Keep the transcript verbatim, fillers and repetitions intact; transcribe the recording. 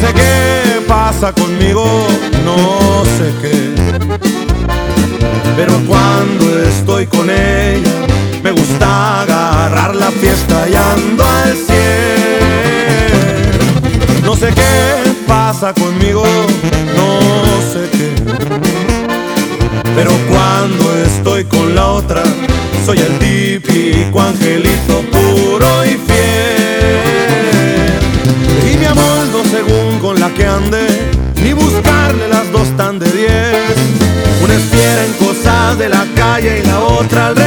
sé qué pasa conmigo, no sé qué, pero cuando estoy con ella me gusta agarrar la fiesta y ando al cien. No sé qué pasa conmigo, no sé qué, pero cuando estoy con la otra soy el típico angelito puro y fiel. Y me amoldo según con la que ande, ni buscarle las dos tan de diez. Una es fiera en cosas de la calle y la otra al revés.